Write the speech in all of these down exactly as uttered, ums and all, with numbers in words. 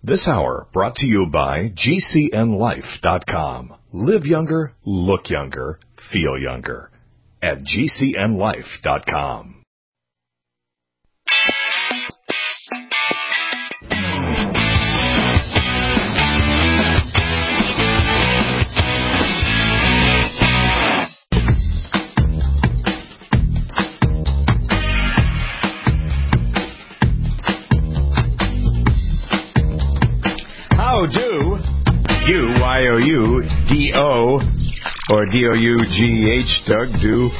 This hour brought to you by G C N life dot com. Live younger, look younger, feel younger at G C N life dot com. How do you, Y O U, D O, or D O U G H, Doug, do?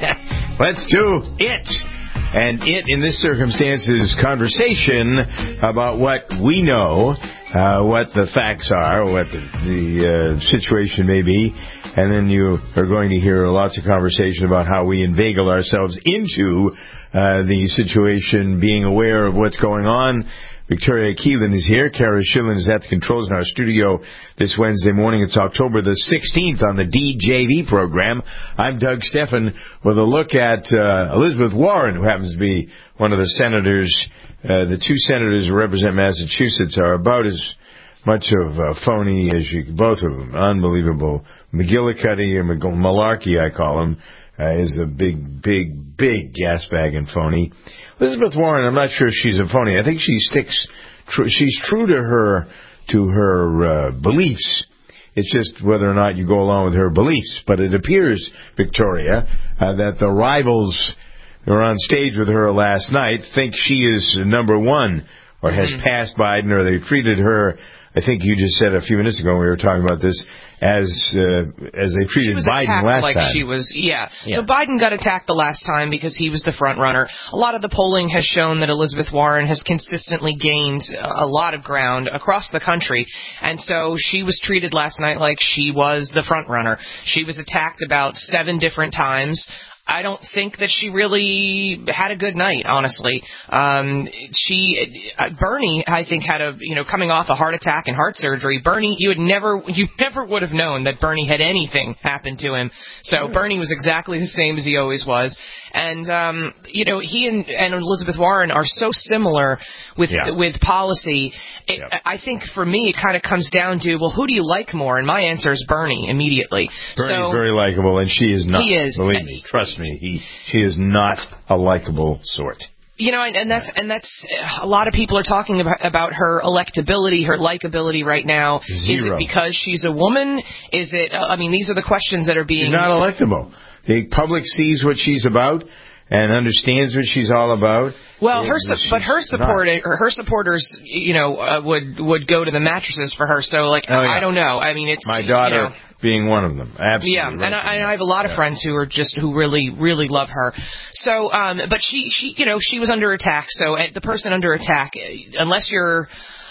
Let's do it. And it, in this circumstance, is conversation about what we know, uh, what the facts are, what the, the uh, situation may be. And then you are going to hear lots of conversation about how we inveigle ourselves into uh, the situation, being aware of what's going on. Victoria Keelan is here. Kara Schillen is at the controls in our studio this Wednesday morning. It's October the sixteenth on the D J V program. I'm Doug Steffen with a look at uh, Elizabeth Warren, who happens to be one of the senators. Uh, the two senators who represent Massachusetts are about as much of a phony as you, both of them. Unbelievable. McGillicuddy or Malarkey, I call him, uh, is a big, big, big gas bag and phony. Elizabeth Warren, I'm not sure if she's a phony. I think she sticks, tr- she's true to her, to her uh, beliefs. It's just whether or not you go along with her beliefs. But it appears, Victoria, uh, that the rivals who were on stage with her last night think she is number one, or has mm-hmm. passed Biden, or they've treated her, I think you just said a few minutes ago when we were talking about this, as uh, as they treated Biden last like time. She was, yeah. yeah. So Biden got attacked the last time because he was the front runner. A lot of the polling has shown that Elizabeth Warren has consistently gained a lot of ground across the country, and so she was treated last night like she was the front runner. She was attacked about seven different times. I don't think that she really had a good night, honestly. Um, she, uh, Bernie, I think, had a, you know, coming off a heart attack and heart surgery. Bernie, you would never, you never would have known that Bernie had anything happen to him. So Bernie was exactly the same as he always was. And, um, you know, he and, and Elizabeth Warren are so similar with yeah. with policy. It, yeah. I think for me, it kind of comes down to, well, who do you like more? And my answer is Bernie immediately. Bernie's so, very likable, and she is not. He is. Believe me, trust me, he she is not a likable sort. You know, and, and that's and that's a lot of people are talking about, about her electability, her likability right now. Zero. Is it because she's a woman? Is it? I mean, these are the questions that are being. She's not electable. The public sees what she's about and understands what she's all about. Well, her su- but her support, or her supporters, you know, uh, would would go to the mattresses for her. So, like, oh, yeah. I don't know. I mean, it's my daughter. You know, being one of them. Absolutely. Yeah, right. and I, I have a lot of yeah. friends who are just, who really, really love her. So, um, but she, she, you know, she was under attack. So uh, the person under attack, unless you're,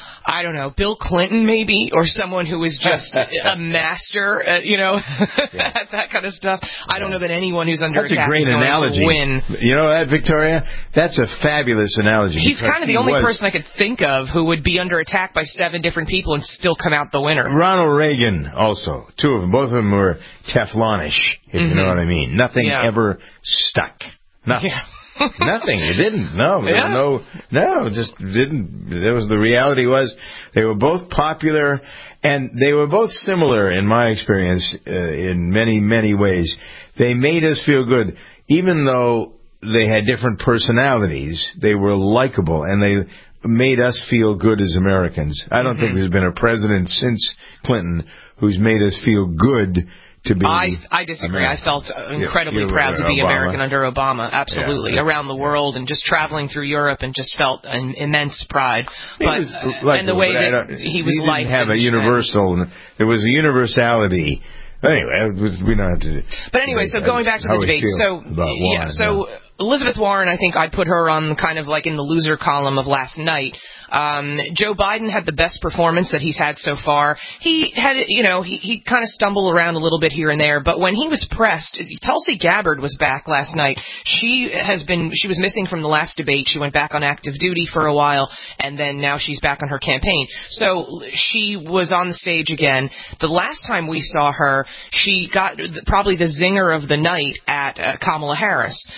I don't know, Bill Clinton maybe, or someone who is just a master, uh, you know, yeah. at that kind of stuff. I yeah. don't know that anyone who's under That's attack a great is going analogy. to win. You know that, Victoria? That's a fabulous analogy. He's kind of the only was... person I could think of who would be under attack by seven different people and still come out the winner. Ronald Reagan also. Two of them. Both of them were Teflonish, if mm-hmm. you know what I mean. Nothing yeah. ever stuck. Nothing. Yeah. Nothing. It didn't. No. There yeah. were no. No. Just didn't. There was the reality was they were both popular, and they were both similar in my experience uh, in many many ways. They made us feel good, even though they had different personalities. They were likable, and they made us feel good as Americans. I don't mm-hmm. think there's been a president since Clinton who's made us feel good. To be I I disagree. American. I felt incredibly yeah, proud to be Obama. American under Obama. Absolutely, yeah. around the world and just traveling through Europe and just felt an immense pride. He but was, like, and the way that he was he liked. Didn't have a universal. There was a universality. Anyway, it was, we don't have to. But anyway, so going back to the debate, so yeah, so. Elizabeth Warren, I think I'd put her on kind of like in the loser column of last night. Um, Joe Biden had the best performance that he's had so far. He had, you know, he, he kind of stumbled around a little bit here and there, but when he was pressed, Tulsi Gabbard was back last night. She has been, she was missing from the last debate. She went back on active duty for a while, and then now she's back on her campaign. So she was on the stage again. The last time we saw her, she got probably the zinger of the night at uh, Kamala Harris. And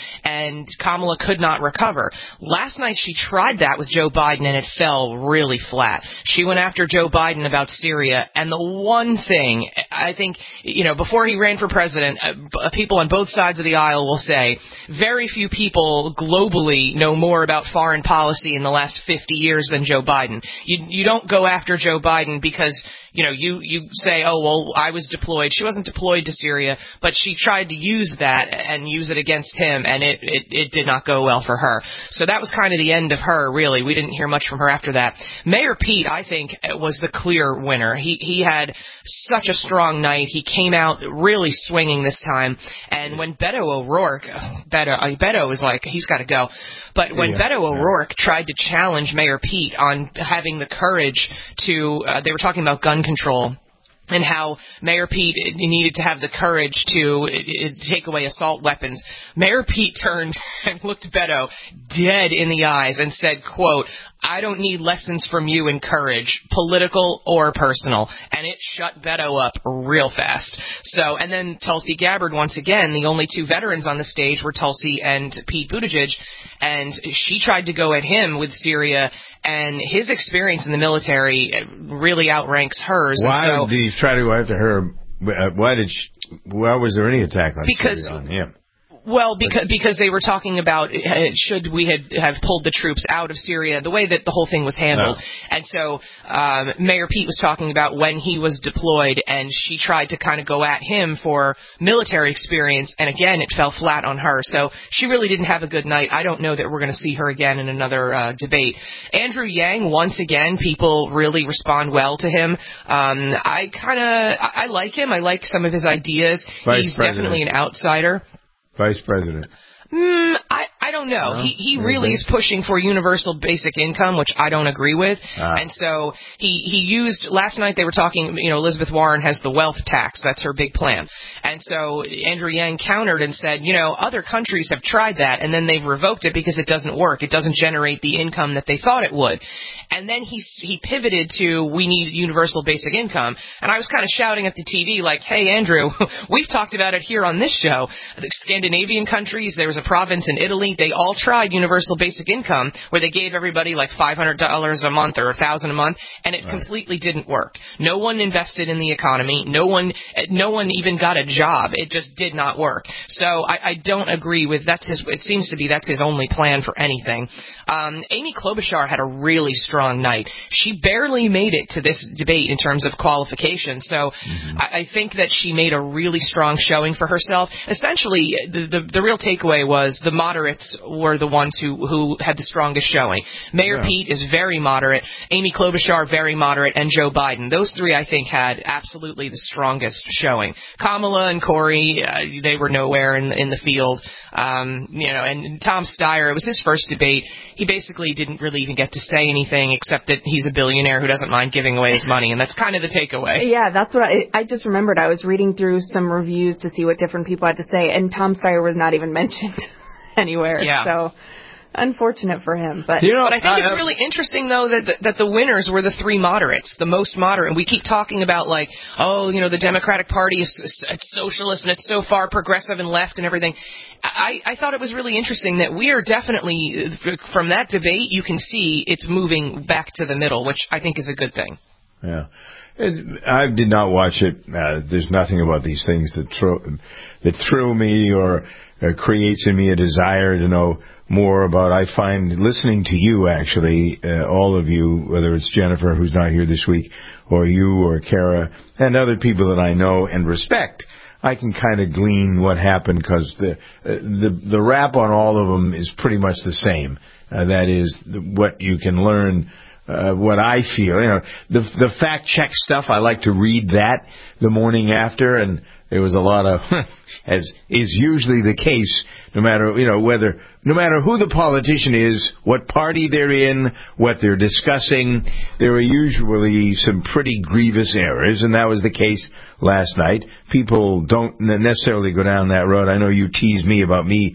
and Kamala could not recover. Last night she tried that with Joe Biden, and it fell really flat. She went after Joe Biden about Syria, and the one thing, I think, you know, before he ran for president, uh, people on both sides of the aisle will say, very few people globally know more about foreign policy in the last fifty years than Joe Biden. You, you don't go after Joe Biden because, you know, you, you say, oh, well, I was deployed. She wasn't deployed to Syria, but she tried to use that and use it against him, and it, it, it did not go well for her. So that was kind of the end of her, really. We didn't hear much from her after that. Mayor Pete, I think, was the clear winner. He, he had such a strong night. He came out really swinging this time, and when Beto O'Rourke, Beto, Beto is like, he's got to go. But when yeah, Beto O'Rourke yeah. tried to challenge Mayor Pete on having the courage to, uh, they were talking about gun control and how Mayor Pete needed to have the courage to take away assault weapons. Mayor Pete turned and looked Beto dead in the eyes and said, quote, I don't need lessons from you in courage, political or personal. And it shut Beto up real fast. So, and then Tulsi Gabbard, once again, the only two veterans on the stage were Tulsi and Pete Buttigieg. And she tried to go at him with Syria, and his experience in the military really outranks hers. Why and so, did he try to go after her? Why did she, why was there any attack on because, Syria on him? Well, because because they were talking about uh, should we had have pulled the troops out of Syria, the way that the whole thing was handled. Oh. And so um, Mayor Pete was talking about when he was deployed, and she tried to kind of go at him for military experience, and again, it fell flat on her. So she really didn't have a good night. I don't know that we're going to see her again in another uh, debate. Andrew Yang, once again, people really respond well to him. Um, I kind of I, I like him. I like some of his ideas. Vice He's President. definitely an outsider. Vice President. Mm, I, I don't know. No? He he really is pushing for universal basic income, which I don't agree with. Ah. And so he, he used, last night they were talking, you know, Elizabeth Warren has the wealth tax. That's her big plan. And so Andrew Yang countered and said, you know, other countries have tried that, and then they've revoked it because it doesn't work. It doesn't generate the income that they thought it would. And then he he pivoted to, we need universal basic income. And I was kind of shouting at the T V like, hey, Andrew, we've talked about it here on this show. The Scandinavian countries, there was a province in Italy, they all tried universal basic income where they gave everybody like five hundred dollars a month or one thousand dollars a month, and it right. completely didn't work. No one invested in the economy. No one no one even got a job. It just did not work. So I, I don't agree with, that's his, it seems to be that's his only plan for anything. Um, Amy Klobuchar had a really strong night. She barely made it to this debate in terms of qualification, so mm-hmm. I, I think that she made a really strong showing for herself. Essentially, the, the, the real takeaway was the moderates were the ones who, who had the strongest showing. Mayor yeah. Pete is very moderate, Amy Klobuchar very moderate, and Joe Biden. Those three, I think, had absolutely the strongest showing. Kamala and Cory, uh, they were nowhere in, in the field. Um, you know, and Tom Steyer, it was his first debate. He basically didn't really even get to say anything except that he's a billionaire who doesn't mind giving away his money, and that's kind of the takeaway. Yeah, that's what I, I just remembered. I was reading through some reviews to see what different people had to say, and Tom Steyer was not even mentioned anywhere. Yeah. So unfortunate for him, but you know, but I think uh, it's really interesting though that the, that the winners were the three moderates, the most moderate. And we keep talking about like, oh, you know, the Democratic Party is it's socialist and it's so far progressive and left and everything. I, I thought it was really interesting that we are definitely, from that debate, you can see it's moving back to the middle, which I think is a good thing. Yeah. I did not watch it. Uh, there's nothing about these things that throw, that thrill me or uh, creates in me a desire to know more about. I find listening to you, actually, uh, all of you, whether it's Jennifer, who's not here this week, or you or Kara, and other people that I know and respect, I can kind of glean what happened because the, uh, the the rap on all of them is pretty much the same. Uh, that is the, what you can learn. Uh, what I feel, you know, the the fact check stuff. I like to read that the morning after, and there was a lot of, as is usually the case, no matter you know whether, no matter who the politician is, what party they're in, what they're discussing, there are usually some pretty grievous errors, and that was the case last night. People don't necessarily go down that road. I know you tease me about me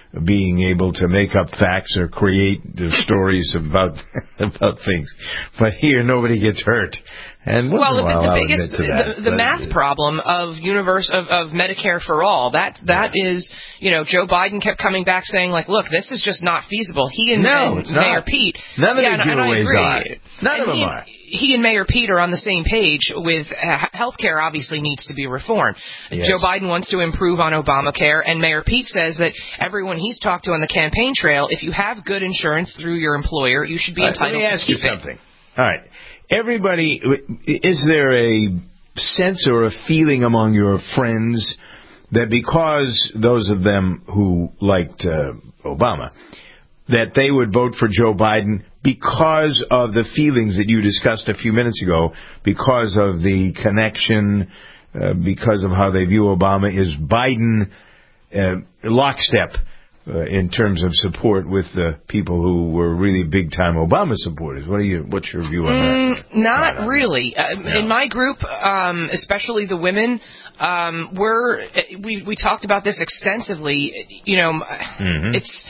being able to make up facts or create the stories about about things. But here, nobody gets hurt. And well, the, while, the I'll biggest, that. the, the but, math problem of universe of, of Medicare for all. That that yeah. is, you know, Joe Biden kept coming back saying like, look, this is just not feasible. He and, no, and Mayor not. Pete, none of yeah, the and, giveaways and are. None and of them he, are. He and Mayor Pete are on the same page with uh, healthcare. Obviously, needs to be reformed. Yes. Joe Biden wants to improve on Obamacare, and Mayor Pete says that everyone he's talked to on the campaign trail, if you have good insurance through your employer, you should be uh, entitled let me ask to you keep something. It. All right. Everybody, is there a sense or a feeling among your friends that because those of them who liked uh, Obama, that they would vote for Joe Biden because of the feelings that you discussed a few minutes ago, because of the connection, uh, because of how they view Obama? Is Biden uh, lockstep Uh, in terms of support with the people who were really big-time Obama supporters? What are you? What's your view on mm, that? Not uh, really. Uh, no. In my group, um, especially the women, um, we're we we talked about this extensively. You know, mm-hmm. it's.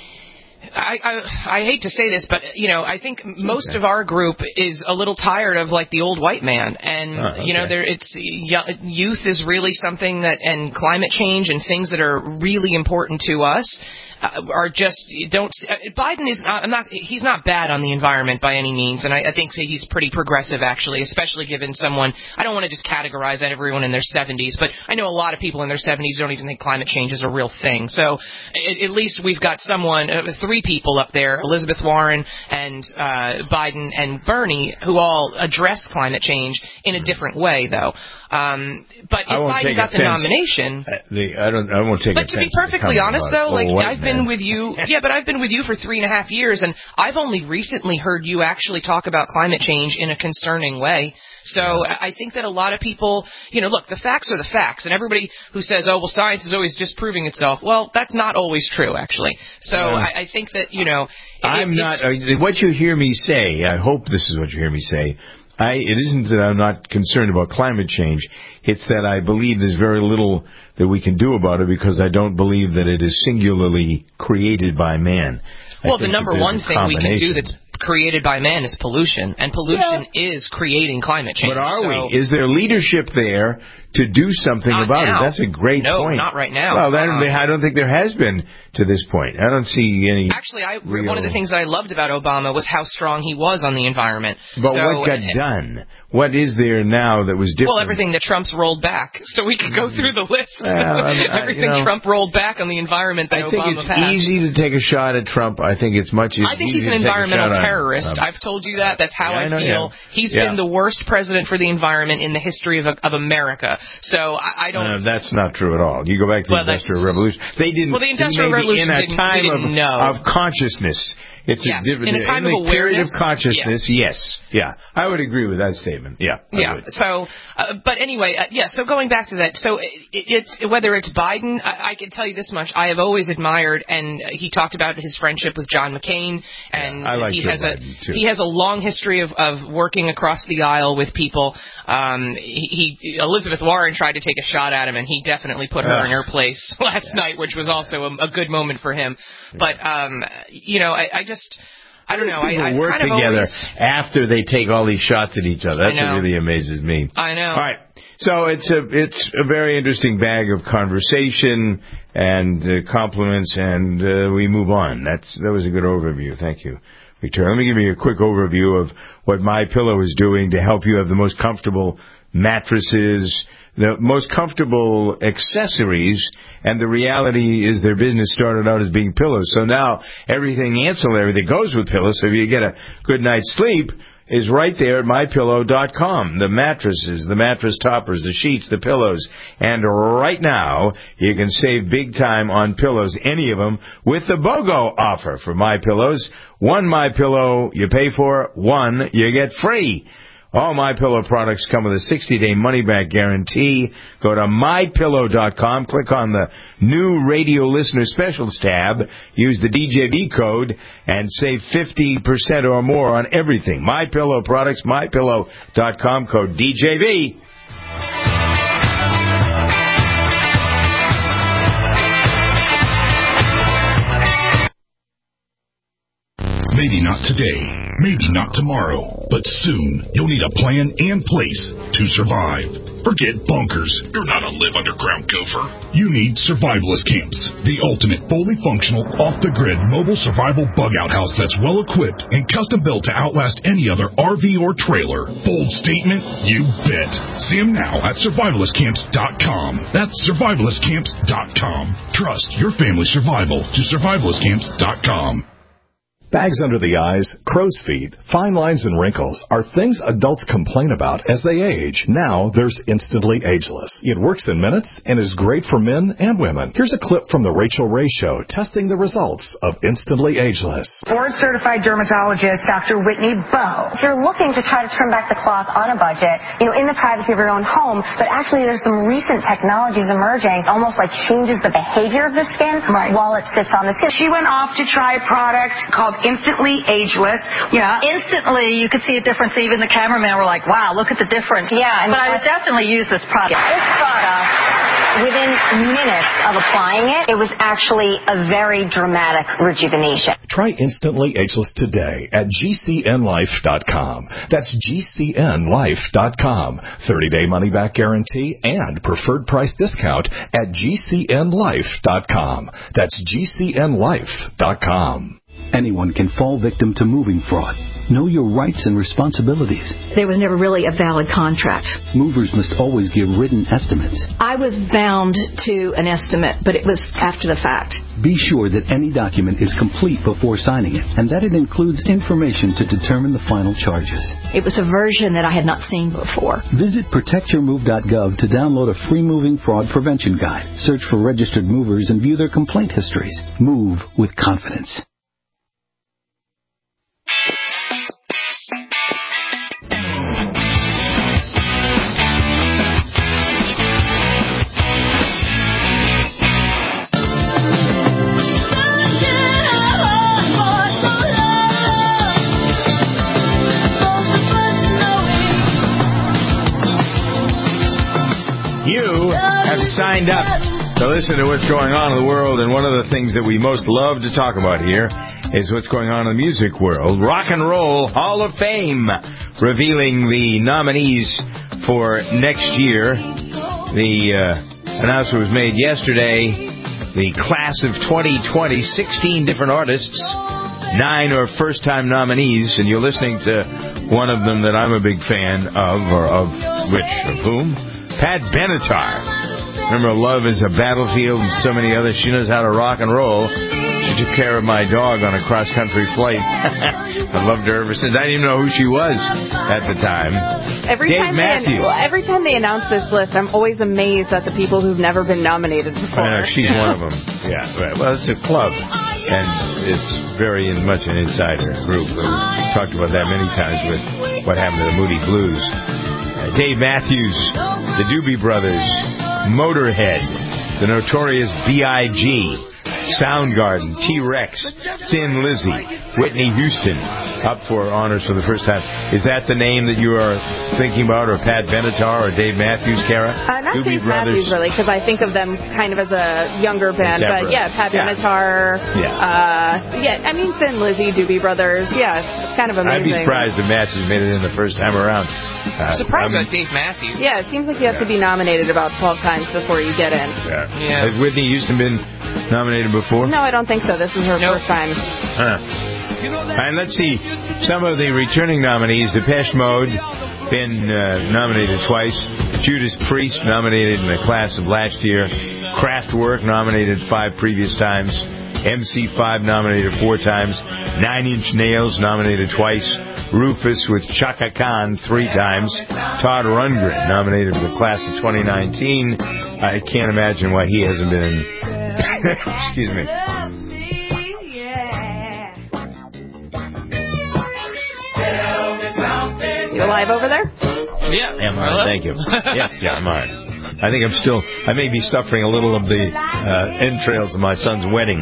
I, I I hate to say this, but you know, I think most okay. of our group is a little tired of like the old white man, and oh, okay. you know, there it's youth is really something that, and climate change and things that are really important to us. Uh, are just don't uh, Biden is not, I'm not he's not bad on the environment by any means, and I, I think that he's pretty progressive actually, especially given someone. I don't want to just categorize everyone in their seventies, but I know a lot of people in their seventies don't even think climate change is a real thing. So at, at least we've got someone, uh, three people up there, Elizabeth Warren and uh, Biden and Bernie, who all address climate change in a different way, though. Um, but if Biden got the nomination, uh, the, I don't. I won't take. But to be perfectly honest, though, like I've man. been with you, yeah, but I've been with you for three and a half years, and I've only recently heard you actually talk about climate change in a concerning way. So yeah. I think that a lot of people, you know, look, the facts are the facts, and everybody who says, oh, well, science is always disproving itself, well, that's not always true, actually. So uh, I, I think that, you know, I'm not. Uh, what you hear me say, I hope this is what you hear me say. I, it isn't that I'm not concerned about climate change. It's that I believe there's very little that we can do about it because I don't believe that it is singularly created by man. Well, the number one thing we can do that's created by man is pollution, and pollution yeah. is creating climate change. But are so we? Is there leadership there to do something not about now. it? That's a great no, point. No, not right now. Well, that, uh, I don't think there has been to this point. I don't see any. Actually, I, real... one of the things I loved about Obama was how strong he was on the environment. But so, what got uh, done? What is there now that was different? Well, everything that Trump's rolled back. So we could go through the list. Well, I, everything you know, Trump rolled back on the environment that I Obama think it's passed. easy to take a shot at Trump. I think it's much easier. I think he's an environmental terrorist. On, um, I've told you that. That's how yeah, I, I know, feel. yeah. He's yeah. been the worst president for the environment in the history of of America. So I, I don't. Uh, that's not true at all. You go back to well, the Industrial Revolution. They didn't. Well, the Industrial Revolution in a didn't, time didn't of, know. of consciousness. It's yes. a different. In a time in of the period awareness. of consciousness. Yeah. Yes. Yeah. I would agree with that statement. Yeah. I yeah. would. So, uh, but anyway, uh, yeah. So going back to that, so it, it's whether it's Biden, I, I can tell you this much: I have always admired, and he talked about his friendship with John McCain, and yeah, I like he Joe has Biden a too. he has a long history of, of working across the aisle with people. Um, he, he Elizabeth Warren tried to take a shot at him, and he definitely put her uh, in her place last yeah. night, which was also a, a good moment for him. Yeah. But um, you know, I, I just. I don't know. People I, work kind of together always... after they take all these shots at each other. That's what really amazes me. I know. All right. So it's a it's a very interesting bag of conversation and uh, compliments, and uh, we move on. That's that was a good overview. Thank you, Victoria. Let me give you a quick overview of what MyPillow is doing to help you have the most comfortable mattresses, the most comfortable accessories, and the reality is their business started out as being pillows. So now everything ancillary that goes with pillows, so if you get a good night's sleep, is right there at my pillow dot com. The mattresses, the mattress toppers, the sheets, the pillows. And right now, you can save big time on pillows, any of them, with the BOGO offer for MyPillows. One MyPillow you pay for, one you get free. All MyPillow products come with a sixty-day money-back guarantee. Go to my pillow dot com, click on the new radio listener specials tab, use the D J V code, and save fifty percent or more on everything. MyPillow products, my pillow dot com, code D J V. Maybe not today, maybe not tomorrow, but soon you'll need a plan and place to survive. Forget bunkers. You're not a live underground gopher. You need Survivalist Camps, the ultimate fully functional, off-the-grid mobile survival bug-out house that's well-equipped and custom-built to outlast any other R V or trailer. Bold statement? You bet. See them now at survivalist camps dot com. That's survivalist camps dot com. Trust your family's survival to survivalist camps dot com. Bags under the eyes, crow's feet, fine lines and wrinkles are things adults complain about as they age. Now there's Instantly Ageless. It works in minutes and is great for men and women. Here's a clip from the Rachel Ray Show testing the results of Instantly Ageless. Board-certified dermatologist Doctor Whitney Bowe. If you're looking to try to turn back the clock on a budget, you know, in the privacy of your own home, but actually there's some recent technologies emerging, almost like changes the behavior of the skin right. while it sits on the skin. She went off to try a product called Instantly Ageless. Yeah. Instantly, you could see a difference. Even the cameraman were like, wow, look at the difference. Yeah. And but I would definitely use this product. This product, within minutes of applying it, it was actually a very dramatic rejuvenation. Try Instantly Ageless today at G C N life dot com. That's G C N life dot com. thirty-day money-back guarantee and preferred price discount at G C N life dot com. That's G C N life dot com. Anyone can fall victim to moving fraud. Know your rights and responsibilities. There was never really a valid contract. Movers must always give written estimates. I was bound to an estimate, but it was after the fact. Be sure that any document is complete before signing it, and that it includes information to determine the final charges. It was a version that I had not seen before. Visit protect your move dot gov to download a free moving fraud prevention guide. Search for registered movers and view their complaint histories. Move with confidence. You have signed up to listen to what's going on in the world, and one of the things that we most love to talk about here is what's going on in the music world. Rock and Roll Hall of Fame, revealing the nominees for next year. The uh, announcement was made yesterday. The class of twenty twenty, sixteen different artists, nine are first-time nominees, and you're listening to one of them that I'm a big fan of, or of which, of whom? Pat Benatar. Remember, Love is a Battlefield and so many others. She knows how to rock and roll. She took care of my dog on a cross-country flight. I loved her ever since. I didn't even know who she was at the time. Every Dave time Matthews. They, well, every time they announce this list, I'm always amazed at the people who've never been nominated before. I know, she's one of them. Yeah, right. Well, it's a club, and it's very much an insider group. We've talked about that many times with what happened to the Moody Blues. Uh, Dave Matthews, the Doobie Brothers, Motorhead, the Notorious B I G, Soundgarden, T-Rex, Thin Lizzy, Whitney Houston, up for honors for the first time. Is that the name that you are thinking about, or Pat Benatar, or Dave Matthews, Kara? Uh, not Doobie Dave Brothers. Matthews, really, because I think of them kind of as a younger band. But yeah, Pat Yeah. Benatar. Yeah. Uh, yeah, I mean, Thin Lizzy, Doobie Brothers. Yeah, it's kind of amazing. I'd be surprised if Matthews made it in the first time around. Uh, Surprised I'm- at Dave Matthews. Yeah, it seems like you have Yeah. to be nominated about twelve times before you get in. Yeah. Yeah. Has Whitney Houston been nominated before? No, I don't think so. This is her Nope. first time. Huh. And let's see some of the returning nominees. Depeche Mode, been uh, nominated twice. Judas Priest, nominated in the class of last year. Kraftwerk, nominated five previous times. M C five, nominated four times. Nine Inch Nails, nominated twice. Rufus with Chaka Khan, three times. Todd Rundgren, nominated for the class of twenty nineteen. I can't imagine why he hasn't been in. Excuse me. You alive over there? Yeah. Am I? Thank you. Yes, yeah, I'm on. I think I'm still, I may be suffering a little of the uh, entrails of my son's wedding.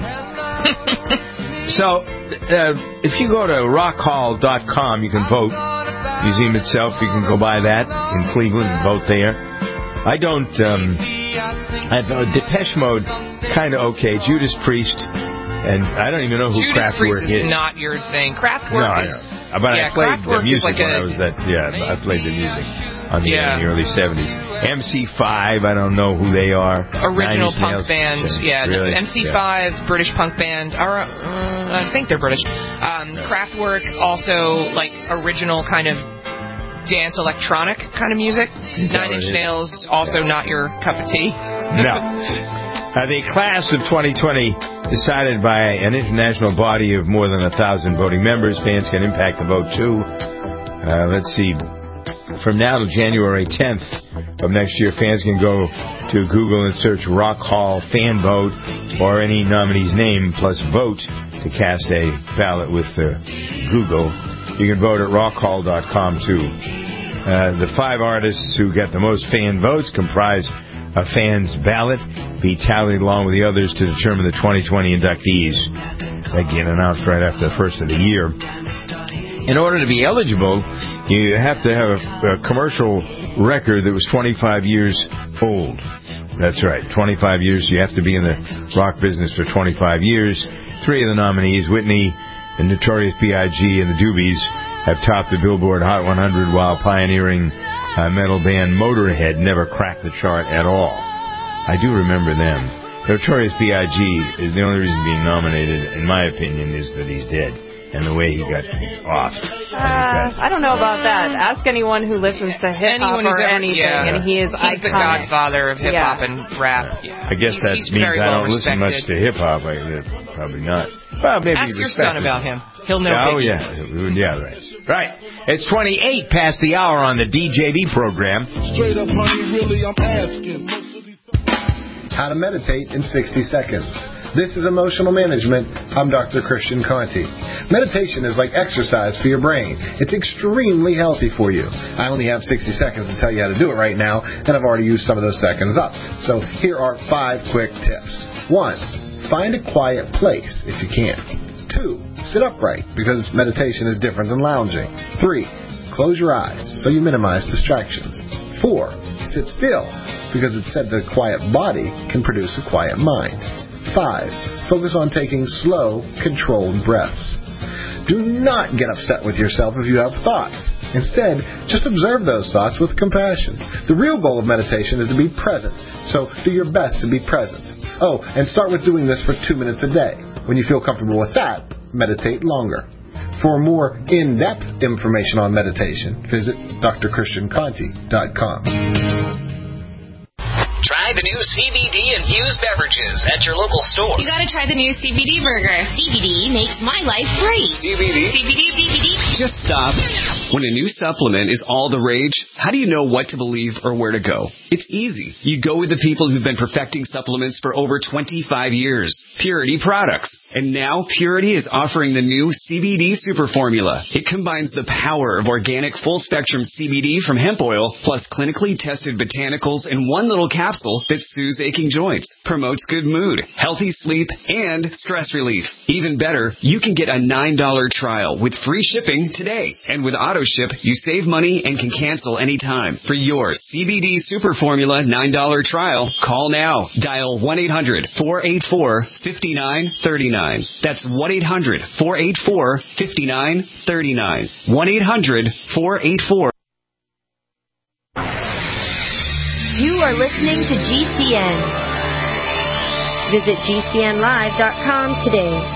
So, uh, if you go to rock hall dot com, you can vote. Museum itself, you can go by that in Cleveland and vote there. I don't, um, I have uh, Depeche Mode, kind of okay. Judas Priest, And I don't even know who Judas Kraftwerk Priest is. is. not your thing. Kraftwerk no, is... I know. But yeah, I played Kraftwerk the music like when a, I was that... Yeah, I played the music on the, yeah. in the early seventies. M C five, I don't know who they are. Original punk Nails. band. Yeah, really? M C five, yeah. British punk band. Or, uh, I think they're British. Um, Kraftwerk, also like original kind of dance electronic kind of music. Nine Inch Nails, also not your cup of tea. No. Uh, the class of twenty twenty, decided by an international body of more than a thousand voting members. Fans can impact the vote too. Uh, let's see. From now to January tenth of next year, fans can go to Google and search Rock Hall fan vote or any nominee's name plus vote to cast a ballot with uh, Google. You can vote at rock hall dot com too. Uh, the five artists who get the most fan votes comprise a fan's ballot, be tallied along with the others to determine the twenty twenty inductees. Again, announced right after the first of the year. In order to be eligible, you have to have a, a commercial record that was twenty-five years old. That's right, twenty-five years. You have to be in the rock business for twenty-five years. Three of the nominees, Whitney, the Notorious B I G and the Doobies, have topped the Billboard Hot one hundred, while pioneering uh, metal band Motorhead never cracked the chart at all. I do remember them. Notorious B I G is the only reason being nominated, in my opinion, is that he's dead. And the way he got off. Uh, I don't know about that. Ask anyone who listens to hip hop or ever, anything, yeah. and he is He's iconic. the godfather of hip hop yeah. and rap. Yeah. I guess he's, that he's means I well don't listen much to hip hop. Probably not. Well, maybe ask your son about him. He'll know. Oh Biggie. yeah, yeah, right. Right. It's twenty-eight past the hour on the D J B program. Straight up, honey, really, I'm asking. How to meditate in sixty seconds. This is Emotional Management. I'm Doctor Christian Conti. Meditation is like exercise for your brain. It's extremely healthy for you. I only have sixty seconds to tell you how to do it right now, and I've already used some of those seconds up. So here are five quick tips. One, find a quiet place if you can. Two, sit upright because meditation is different than lounging. Three, close your eyes so you minimize distractions. Four, sit still because it's said the quiet body can produce a quiet mind. Five, focus on taking slow, controlled breaths. Do not get upset with yourself if you have thoughts. Instead, just observe those thoughts with compassion. The real goal of meditation is to be present, so do your best to be present. Oh, and start with doing this for two minutes a day. When you feel comfortable with that, meditate longer. For more in-depth information on meditation, visit d r christian conti dot com. Try the new C B D-infused beverages at your local store. You gotta try the new C B D burger. C B D makes my life great. C B D? C B D, C B D. Just stop. When a new supplement is all the rage, how do you know what to believe or where to go? It's easy. You go with the people who've been perfecting supplements for over twenty-five years. Purity Products. And now Purity is offering the new C B D Super Formula. It combines the power of organic full-spectrum C B D from hemp oil plus clinically tested botanicals in one little capsule that soothes aching joints, promotes good mood, healthy sleep, and stress relief. Even better, you can get a nine dollar trial with free shipping today. And with AutoShip, you save money and can cancel anytime. For your C B D Super Formula nine dollar trial, call now. Dial one eight hundred four eight four five nine three nine. That's one eight hundred four eight four five nine three nine. one eight hundred four eight four. You are listening to G C N. Visit G C N live dot com today.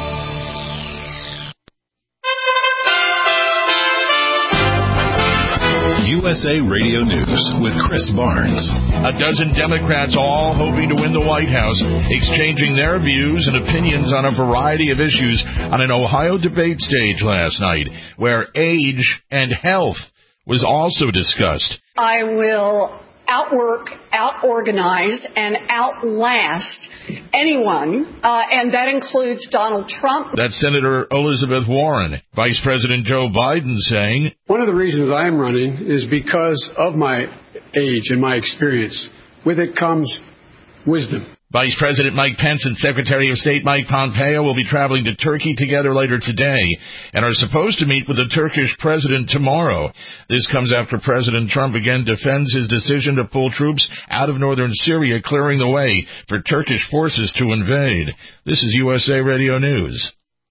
U S A Radio News with Chris Barnes. A dozen Democrats, all hoping to win the White House, exchanging their views and opinions on a variety of issues on an Ohio debate stage last night, where age and health was also discussed. I will outwork, outorganize, and outlast anyone, uh, and that includes Donald Trump. That's Senator Elizabeth Warren. Vice President Joe Biden saying, one of the reasons I'm running is because of my age and my experience. With it comes wisdom. Vice President Mike Pence and Secretary of State Mike Pompeo will be traveling to Turkey together later today and are supposed to meet with the Turkish president tomorrow. This comes after President Trump again defends his decision to pull troops out of northern Syria, clearing the way for Turkish forces to invade. This is U S A Radio News.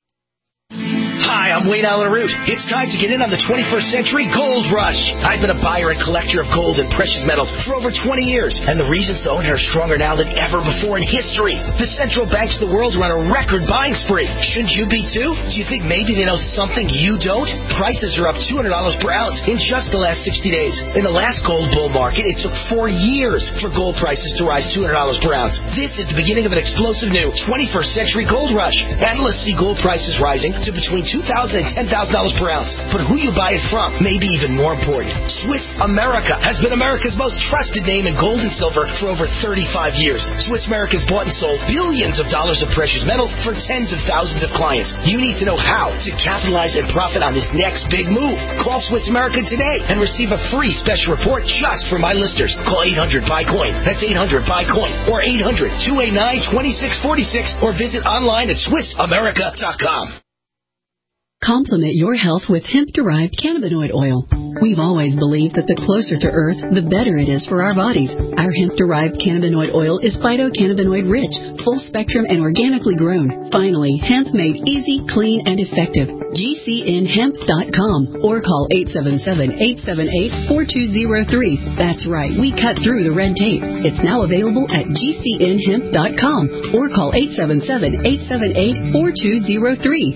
Hi, I'm Wayne Allen Root. It's time to get in on the twenty-first century gold rush. I've been a buyer and collector of gold and precious metals for over twenty years, and the reasons to own are stronger now than ever before in history. The central banks of the world are on a record buying spree. Shouldn't you be too? Do you think maybe they know something you don't? Prices are up two hundred dollars per ounce in just the last sixty days. In the last gold bull market, it took four years for gold prices to rise two hundred dollars per ounce. This is the beginning of an explosive new twenty-first century gold rush. Analysts see gold prices rising to between two thousand dollars and ten thousand dollars per ounce. But who you buy it from may be even more important. Swiss America has been America's most trusted name in gold and silver for over thirty-five years. Swiss America's bought and sold billions of dollars of precious metals for tens of thousands of clients. You need to know how to capitalize and profit on this next big move. Call Swiss America today and receive a free special report just for my listeners. Call eight hundred buy coin. That's eight hundred buy coin or eight hundred two eight nine two six four six or visit online at swiss america dot com. Complement your health with hemp-derived cannabinoid oil. We've always believed that the closer to Earth, the better it is for our bodies. Our hemp-derived cannabinoid oil is phytocannabinoid-rich, full-spectrum, and organically grown. Finally, hemp made easy, clean, and effective. G C N hemp dot com or call eight seven seven, eight seven eight, four two zero three. That's right, we cut through the red tape. It's now available at G C N hemp dot com or call eight seven seven, eight seven eight, four two zero three.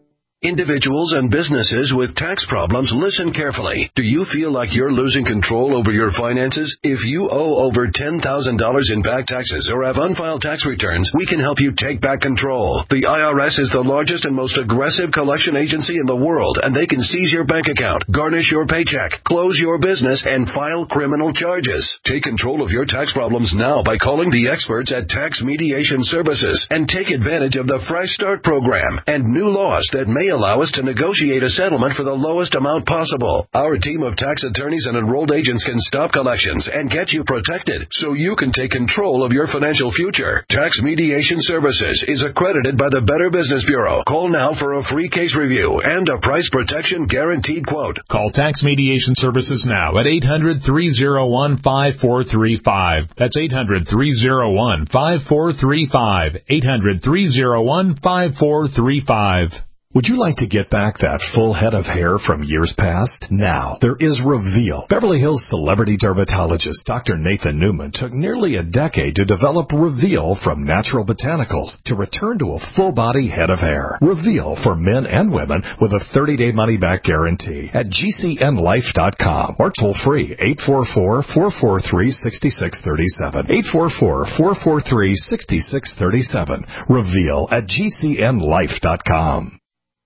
Individuals and businesses with tax problems, listen carefully. Do you feel like you're losing control over your finances? If you owe over ten thousand dollars in back taxes or have unfiled tax returns, we can help you take back control. The I R S is the largest and most aggressive collection agency in the world, and they can seize your bank account, garnish your paycheck, close your business, and file criminal charges. Take control of your tax problems now by calling the experts at Tax Mediation Services and take advantage of the Fresh Start program and new laws that may allow us to negotiate a settlement for the lowest amount possible. Our team of tax attorneys and enrolled agents can stop collections and get you protected so you can take control of your financial future. Tax Mediation Services is accredited by the Better Business Bureau. Call now for a free case review and a price protection guaranteed quote. Call Tax Mediation Services now at eight hundred, three oh one, five four three five. That's eight hundred, three oh one, five four three five. eight hundred, three oh one, five four three five. Would you like to get back that full head of hair from years past? Now, there is Reveal. Beverly Hills celebrity dermatologist Doctor Nathan Newman took nearly a decade to develop Reveal from natural botanicals to return to a full-body head of hair. Reveal for men and women with a thirty-day money-back guarantee at G C N life dot com or toll-free eight four four, four four three, six six three seven. eight four four, four four three, six six three seven. Reveal at G C N life dot com.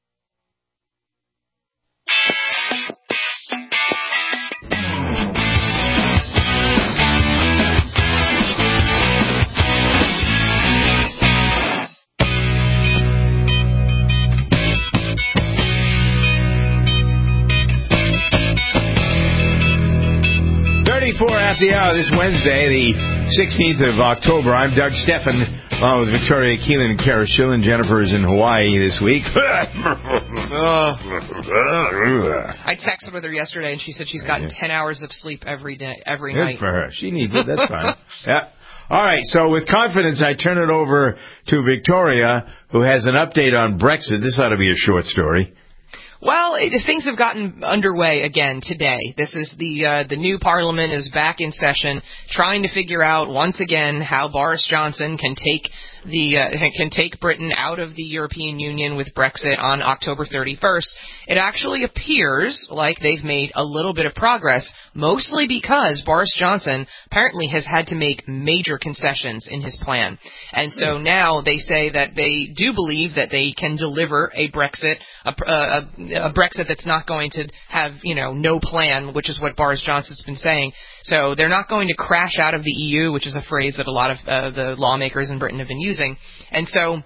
thirty-four at the hour this Wednesday, the sixteenth of October. I'm Doug Steffen, along with Victoria Keelan and Kara Schillen. Jennifer is in Hawaii this week. uh, I texted with her yesterday, and she said she's gotten ten hours of sleep every day, every Good night. for her. She needs it. That's fine. Yeah. All right. So with confidence, I turn it over to Victoria, who has an update on Brexit. This ought to be a short story. Well, it, things have gotten underway again today. This is the uh, the new Parliament is back in session, trying to figure out once again how Boris Johnson can take the uh, can take Britain out of the European Union with Brexit on October thirty-first. It actually appears like they've made a little bit of progress, mostly because Boris Johnson apparently has had to make major concessions in his plan. And so now they say that they do believe that they can deliver a Brexit, a, a, a Brexit that's not going to have, you know, no plan, which is what Boris Johnson's been saying. So they're not going to crash out of the E U, which is a phrase that a lot of uh, the lawmakers in Britain have been using. And so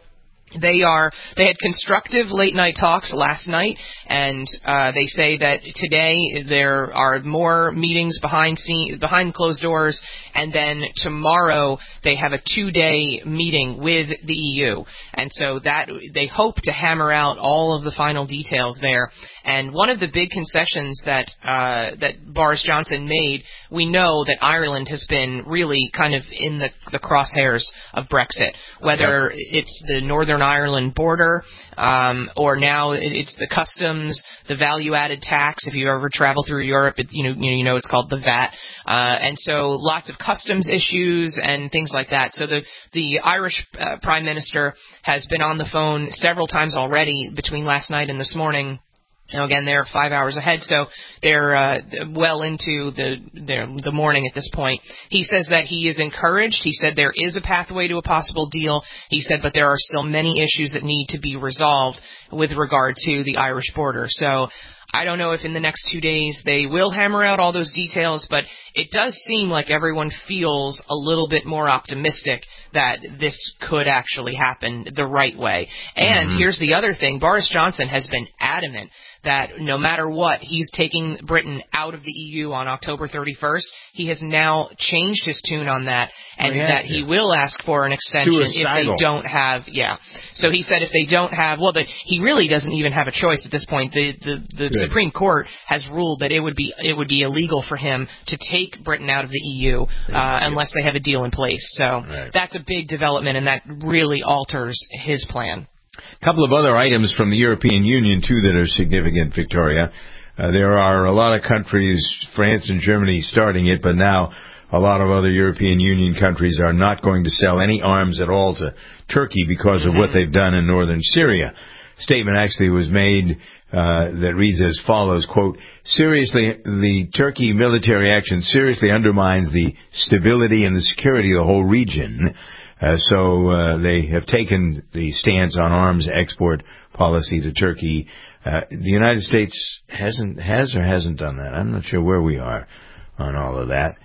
They are. They had constructive late-night talks last night, and uh, they say that today there are more meetings behind scene, behind closed doors, and then tomorrow they have a two-day meeting with the E U. And so that they hope to hammer out all of the final details there. And one of the big concessions that uh, that Boris Johnson made, we know that Ireland has been really kind of in the, the crosshairs of Brexit, whether yep. it's the Northern Ireland border um, or now it's the customs, the value-added tax. If you ever travel through Europe, it, you know you know it's called the V A T, uh, and so lots of customs issues and things like that. So the the Irish uh, Prime Minister has been on the phone several times already between last night and this morning. Now, again, they're five hours ahead, so they're uh, well into the their, the morning at this point. He says that he is encouraged. He said there is a pathway to a possible deal. He said, but there are still many issues that need to be resolved with regard to the Irish border. So I don't know if in the next two days they will hammer out all those details, but it does seem like everyone feels a little bit more optimistic that this could actually happen the right way. And mm-hmm. here's the other thing. Boris Johnson has been adamant that no matter what, he's taking Britain out of the E U on October thirty-first. He has now changed his tune on that, and well, that he will ask for an extension Suicidal. if they don't have, yeah. So he said if they don't have, well, the, he really doesn't even have a choice at this point. The the, the Supreme Court has ruled that it would be it would be illegal for him to take Britain out of the E U uh, unless they have a deal in place. So right. that's a big development, and that really alters his plan. A couple of other items from the European Union, too, that are significant, Victoria. Uh, there are a lot of countries, France and Germany starting it, but now a lot of other European Union countries are not going to sell any arms at all to Turkey because mm-hmm. of what they've done in northern Syria. A statement actually was made uh, that reads as follows, quote, seriously, the Turkey military action seriously undermines the stability and the security of the whole region. Uh, so uh, they have taken the stance on arms export policy to Turkey. Uh, the United States hasn't has or hasn't done that. I'm not sure where we are on all of that.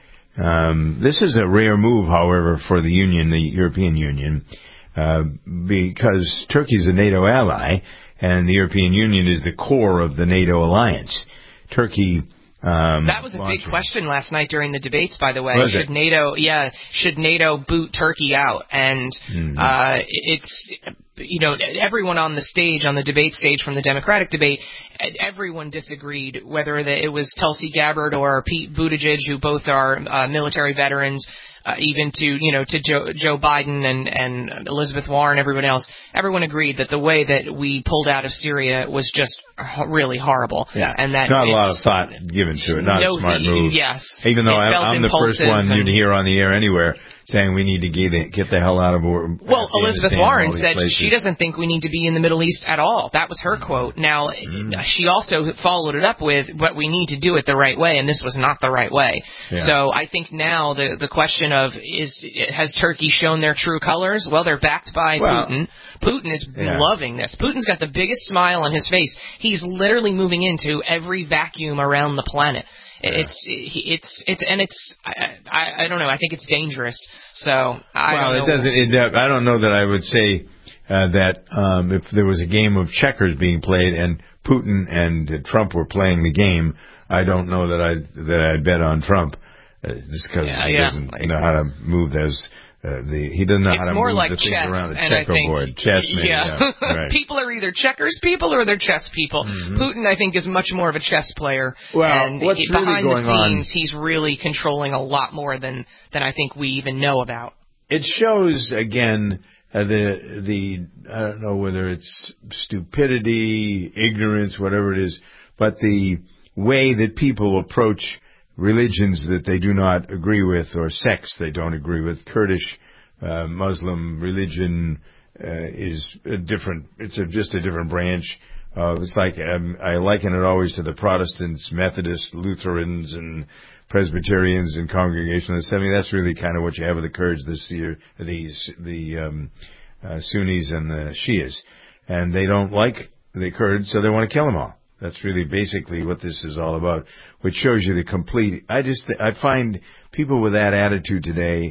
Um, this is a rare move, however, for the Union, the European Union, uh, because Turkey is a NATO ally, and the European Union is the core of the NATO alliance. Turkey. Um, that was a launching. big question last night during the debates, by the way. Was should it? NATO, yeah, should NATO boot Turkey out? And mm-hmm. uh, it's, you know, everyone on the stage, on the debate stage from the Democratic debate, everyone disagreed, whether it was Tulsi Gabbard or Pete Buttigieg, who both are uh, military veterans. Uh, even to, you know, to Joe, Joe Biden and, and Elizabeth Warren, everyone else, everyone agreed that the way that we pulled out of Syria was just really horrible. Yeah. And that not a lot of thought given to it. Not no, a smart move. Yes. Even though I, I'm the first one you'd hear on the air anywhere saying we need to get, it, get the hell out of war. Well, Elizabeth Warren said places. she doesn't think we need to be in the Middle East at all. That was her quote. Now, mm. she also followed it up with, but we need to do it the right way, and this was not the right way. Yeah. So I think now the the question of is has Turkey shown their true colors? Well, they're backed by well, Putin. Putin is yeah. loving this. Putin's got the biggest smile on his face. He's literally moving into every vacuum around the planet. It's it's it's and it's I, I I don't know. I think it's dangerous. So I well, don't know. it doesn't. It, I don't know that I would say uh, that um, if there was a game of checkers being played and Putin and uh, Trump were playing the game, I don't know that I that I'd bet on Trump uh, just because yeah, he yeah. doesn't like, know how to move those. Uh, the he doesn't know it's how to more move like the things chess, around the and checkerboard. I think, chess, maybe, yeah. yeah. Right. People are either checkers people or they're chess people. Mm-hmm. Putin, I think, is much more of a chess player. Well, and what's he, really behind going the scenes, on, he's really controlling a lot more than, than I think we even know about. It shows, again, uh, the, the I don't know whether it's stupidity, ignorance, whatever it is, but the way that people approach religions that they do not agree with or sects they don't agree with. Kurdish uh, Muslim religion uh, is a different, it's a, just a different branch. Uh, it's like, um, I liken it always to the Protestants, Methodists, Lutherans, and Presbyterians and Congregationalists. I mean, that's really kind of what you have with the Kurds, this year, these, the um, uh, Sunnis and the Shias. And they don't like the Kurds, so they want to kill them all. That's really basically what this is all about, which shows you the complete. I just I find people with that attitude today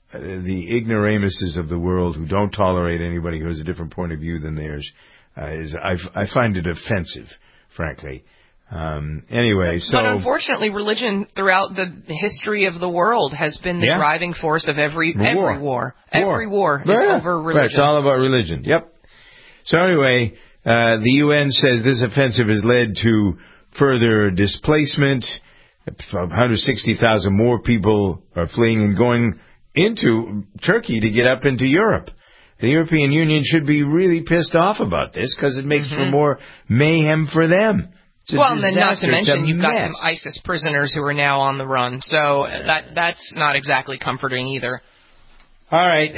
the ignoramuses of the world who don't tolerate anybody who has a different point of view than theirs, uh, is I, I find it offensive, frankly. Um, anyway, so... But unfortunately, religion throughout the history of the world has been the yeah. driving force of every war. every war. war. Every war is yeah. over religion. Right, it's all about religion. Yep. So anyway, uh, the U N says this offensive has led to further displacement. one hundred sixty thousand more people are fleeing and going into Turkey to get up into Europe. The European Union should be really pissed off about this because it makes mm-hmm. for more mayhem for them. Well, and then not to mention you've mess. got some ISIS prisoners who are now on the run, so that that's not exactly comforting either. All right.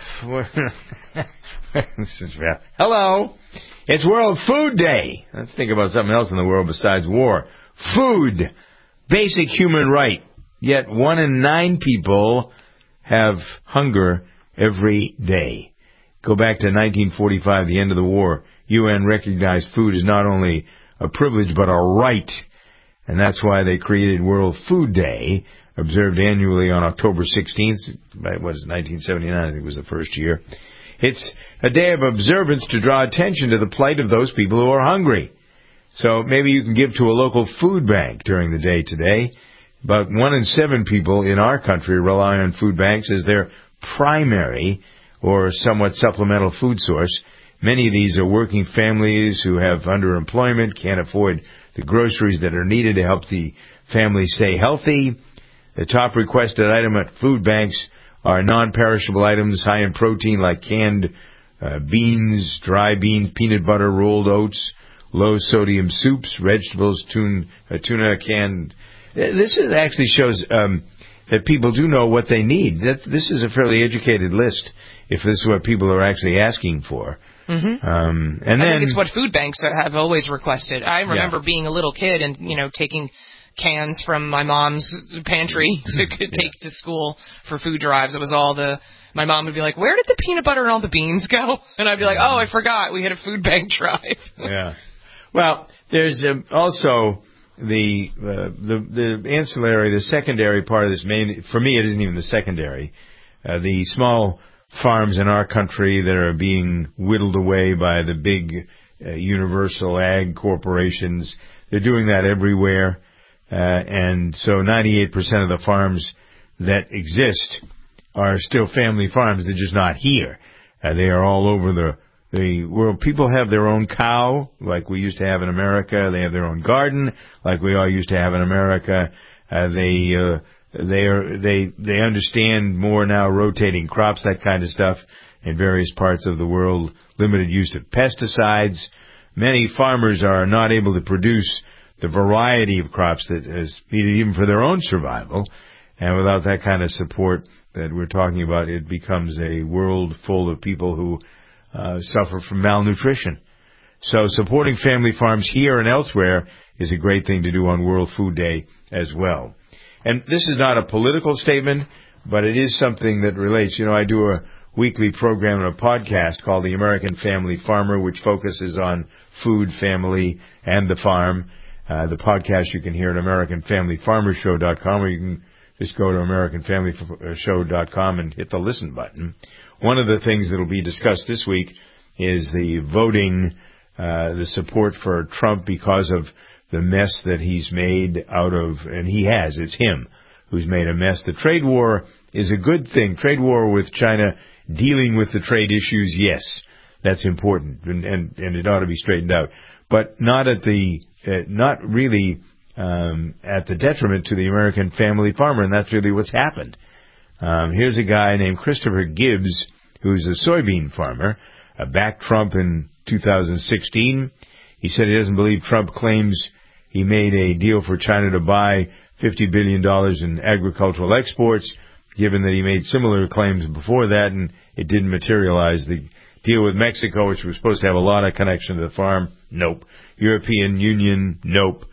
This is bad. Hello. It's World Food Day. Let's think about something else in the world besides war. Food. Basic human right. Yet one in nine people have hunger every day. Go back to nineteen forty-five, the end of the war. U N recognized food as not only a privilege but a right. And that's why they created World Food Day, observed annually on October sixteenth. What was it, nineteen seventy-nine, I think was the first year. It's a day of observance to draw attention to the plight of those people who are hungry. So maybe you can give to a local food bank during the day today. But one in seven people in our country rely on food banks as their primary or somewhat supplemental food source. Many of these are working families who have underemployment, can't afford the groceries that are needed to help the family stay healthy. The top requested item at food banks are non-perishable items high in protein like canned uh, beans, dry beans, peanut butter, rolled oats, low-sodium soups, vegetables, tuna, uh, tuna canned. This is actually shows um, that people do know what they need. That's, this is a fairly educated list if this is what people are actually asking for. Mm-hmm. Um, and I then, think it's what food banks have always requested. I remember yeah. being a little kid and, you know, taking cans from my mom's pantry to take yeah. to school for food drives. It was all the... My mom would be like, where did the peanut butter and all the beans go? And I'd be like, oh, I forgot. We had a food bank drive. Yeah. Well, there's um, also the, uh, the the ancillary, the secondary part of this main... For me, it isn't even the secondary. Uh, the small farms in our country that are being whittled away by the big uh, universal ag corporations. They're doing that everywhere. Uh, and so ninety-eight percent of the farms that exist are still family farms. They're just not here. Uh, they are all over the, the world. People have their own cow, like we used to have in America. They have their own garden, like we all used to have in America. Uh, they, uh, they are, they, they understand more now rotating crops, that kind of stuff in various parts of the world. Limited use of pesticides. Many farmers are not able to produce the variety of crops that is needed even for their own survival. And without that kind of support that we're talking about, it becomes a world full of people who uh, suffer from malnutrition. So supporting family farms here and elsewhere is a great thing to do on World Food Day as well. And this is not a political statement, but it is something that relates. You know, I do a weekly program and a podcast called The American Family Farmer, which focuses on food, family, and the farm. Uh, the podcast you can hear at American Family Farmer Show dot com, or you can just go to American Family Show dot com and hit the listen button. One of the things that will be discussed this week is the voting, uh, the support for Trump because of the mess that he's made out of, and he has, it's him who's made a mess. The trade war is a good thing. Trade war with China, dealing with the trade issues, yes, that's important, and, and, and it ought to be straightened out. But not at the, uh, not really um, at the detriment to the American family farmer, and that's really what's happened. Um, here's a guy named Christopher Gibbs, who's a soybean farmer, uh, backed Trump in two thousand sixteen. He said he doesn't believe Trump claims he made a deal for China to buy fifty billion dollars in agricultural exports, given that he made similar claims before that and it didn't materialize. The deal with Mexico, which was supposed to have a lot of connection to the farm, nope. European Union, nope.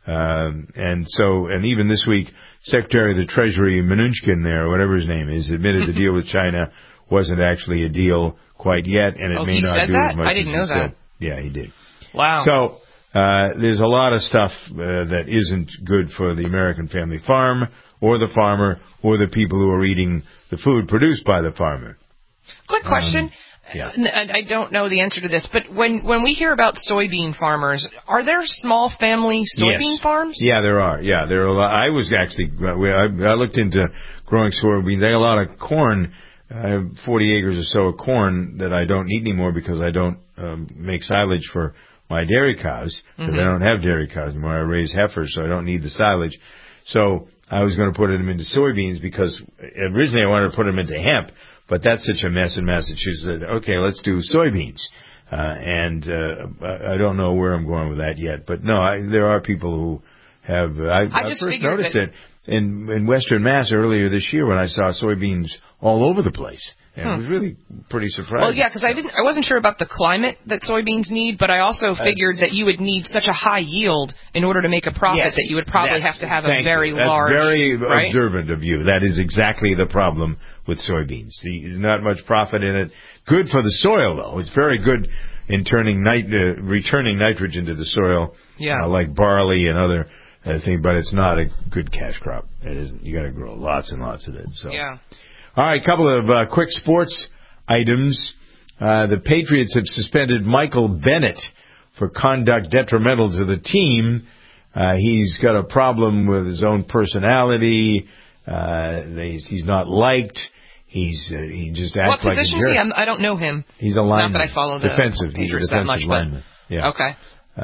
Um, and so, and even this week, Secretary of the Treasury Mnuchin there, whatever his name is, admitted the deal with China wasn't actually a deal quite yet, and it oh, may he not said do that? as much I didn't as know he that. said. Yeah, he did. Wow. So, uh, there's a lot of stuff uh, that isn't good for the American family farm or the farmer or the people who are eating the food produced by the farmer. Quick question. Um, yeah. And I don't know the answer to this, but when, when we hear about soybean farmers, are there small family soybean yes. farms? Yeah, there are. Yeah, there are a lot. I was actually, I, I looked into growing soybeans. They have a lot of corn. I have forty acres or so of corn that I don't eat anymore because I don't um, make silage for my dairy cows, because mm-hmm. I don't have dairy cows anymore. I raise heifers, so I don't need the silage. So I was going to put them into soybeans because originally I wanted to put them into hemp, but that's such a mess in Massachusetts that, okay, let's do soybeans. Uh, and uh, I don't know where I'm going with that yet. But, no, I, there are people who have. Uh, I, I, I just first noticed that it in, in Western Mass earlier this year when I saw soybeans all over the place. And hmm. it was really pretty surprising. Well, yeah, because I didn't, I wasn't sure about the climate that soybeans need, but I also figured that's, that you would need such a high yield in order to make a profit yes, that you would probably have to have a very you. That's large. Very right? observant of you. That is exactly the problem with soybeans. There's not much profit in it. Good for the soil, though. It's very good in turning nit- uh, returning nitrogen to the soil, yeah. uh, like barley and other uh, things. But it's not a good cash crop. It isn't. You got to grow lots and lots of it. So. Yeah. All right, a couple of uh, quick sports items. Uh, the Patriots have suspended Michael Bennett for conduct detrimental to the team. Uh, he's got a problem with his own personality. Uh, they, he's not liked. He's uh, he just acts what like a jerk. What position is he? I'm, I don't know him. He's a lineman. Not that I follow the defensive. Patriots he's a defensive that much, lineman. But, yeah. Okay.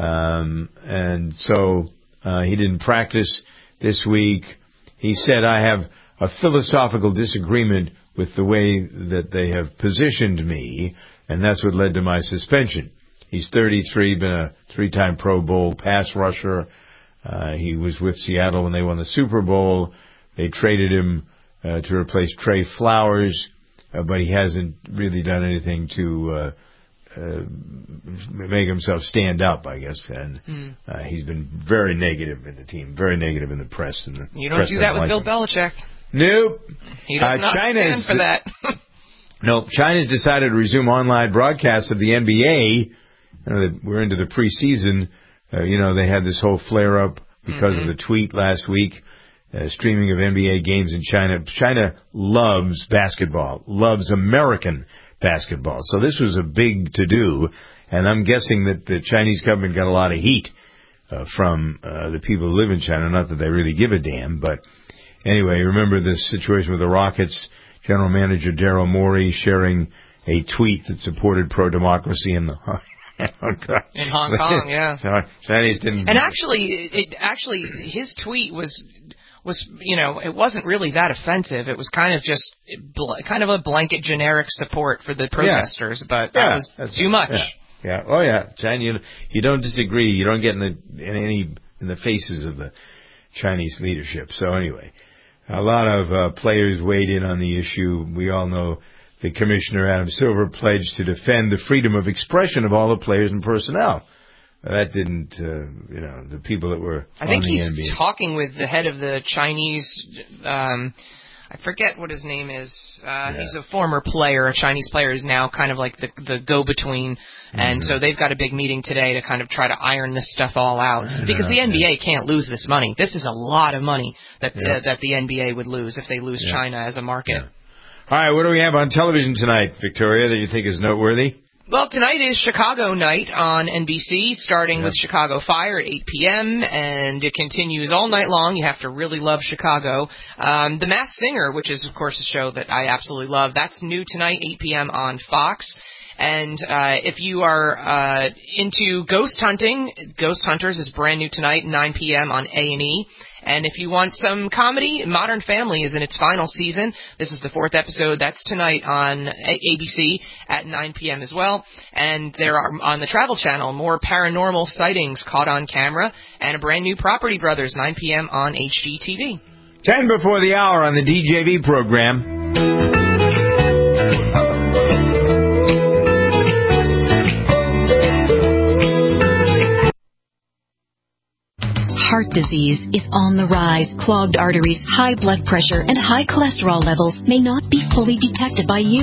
Um, and so uh, he didn't practice this week. He said, "I have a philosophical disagreement with the way that they have positioned me, and that's what led to my suspension." He's thirty-three, been a three-time Pro Bowl pass rusher. Uh, he was with Seattle when they won the Super Bowl. They traded him uh, to replace Trey Flowers, uh, but he hasn't really done anything to uh, uh, make himself stand up, I guess. And mm. uh, he's been very negative in the team, very negative in the press. And the you don't press do that with like Bill him. Belichick. Nope. He does uh, not China stand for that. No, China's decided to resume online broadcasts of the N B A. Uh, we're into the preseason. Uh, you know, they had this whole flare-up because mm-hmm. of the tweet last week, uh, streaming of N B A games in China. China loves basketball, loves American basketball. So this was a big to-do, and I'm guessing that the Chinese government got a lot of heat uh, from uh, the people who live in China. Not that they really give a damn, but anyway, remember this situation with the Rockets? General Manager Daryl Morey sharing a tweet that supported pro-democracy in the in Hong Kong, yeah. Sorry, Chinese didn't. And actually, it actually his tweet was was you know it wasn't really that offensive. It was kind of just kind of a blanket generic support for the protesters, yeah. but that yeah, was too much. Yeah. yeah, oh yeah, China. You, you don't disagree. You don't get in the in any in the faces of the Chinese leadership. So anyway. A lot of uh, players weighed in on the issue. We all know the Commissioner, Adam Silver, pledged to defend the freedom of expression of all the players and personnel. That didn't, uh, you know, the people that were I think on the he's N B A. Talking with the head of the Chinese, um, I forget what his name is. Uh, yeah. He's a former player, a Chinese player, who's now kind of like the the go-between. Mm-hmm. And so they've got a big meeting today to kind of try to iron this stuff all out. Because the N B A can't lose this money. This is a lot of money that yeah. uh, that the N B A would lose if they lose yeah. China as a market. Yeah. All right, what do we have on television tonight, Victoria, that you think is noteworthy? Well, tonight is Chicago night on N B C, starting yeah. with Chicago Fire at eight p.m., and it continues all night long. You have to really love Chicago. Um, The Masked Singer, which is, of course, a show that I absolutely love, that's new tonight, eight p.m. on Fox. And uh, if you are uh, into ghost hunting, Ghost Hunters is brand new tonight, nine p.m. on A and E. And if you want some comedy, Modern Family is in its final season. This is the fourth episode. That's tonight on A B C at nine p.m. as well. And there are, on the Travel Channel, more paranormal sightings caught on camera, and a brand new Property Brothers, nine p.m. on H G T V. Ten before the hour on the D J V program. Heart disease is on the rise. Clogged arteries, high blood pressure, and high cholesterol levels may not be fully detected by you, but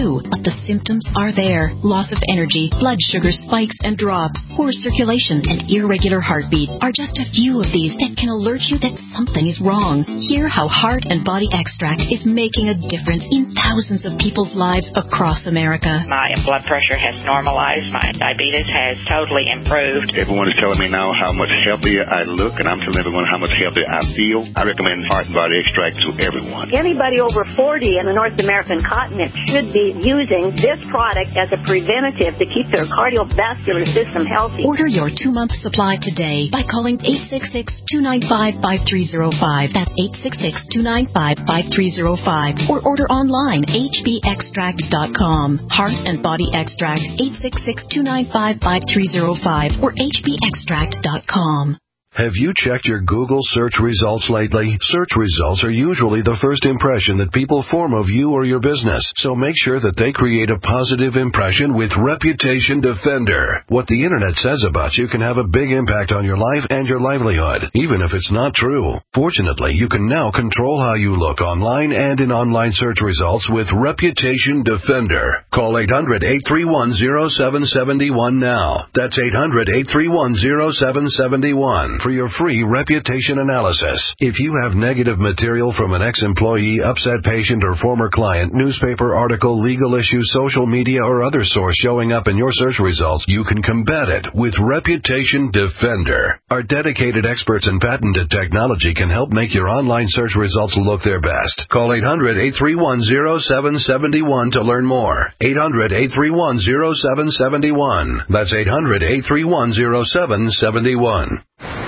the symptoms are there. Loss of energy, blood sugar spikes and drops, poor circulation, and irregular heartbeat are just a few of these that can alert you that something is wrong. Hear how Heart and Body Extract is making a difference in thousands of people's lives across America. My blood pressure has normalized. My diabetes has totally improved. Everyone is telling me now how much healthier I look, and I'm telling everyone how much healthier I feel. I recommend Heart and Body Extract to everyone. Anybody over forty in the North American continent should be using this product as a preventative to keep their cardiovascular system healthy. Order your two-month supply today by calling eight six six, two nine five, five three zero five. That's eight six six, two nine five, five three zero five. Or order online, h b extract dot com. Heart and Body Extract, eight six six, two nine five, five three zero five or h b extract dot com. Have you checked your Google search results lately? Search results are usually the first impression that people form of you or your business, so make sure that they create a positive impression with Reputation Defender. What the internet says about you can have a big impact on your life and your livelihood, even if it's not true. Fortunately, you can now control how you look online and in online search results with Reputation Defender. Call eight hundred, eight three one, zero seven seven one now. That's eight hundred, eight three one, zero seven seven one. For your free reputation analysis. If you have negative material from an ex-employee, upset patient, or former client, newspaper article, legal issue, social media, or other source showing up in your search results, you can combat it with Reputation Defender. Our dedicated experts in patented technology can help make your online search results look their best. Call eight hundred, eight three one, zero seven seven one to learn more. eight hundred, eight three one, zero seven seven one. That's eight hundred, eight three one, zero seven seven one.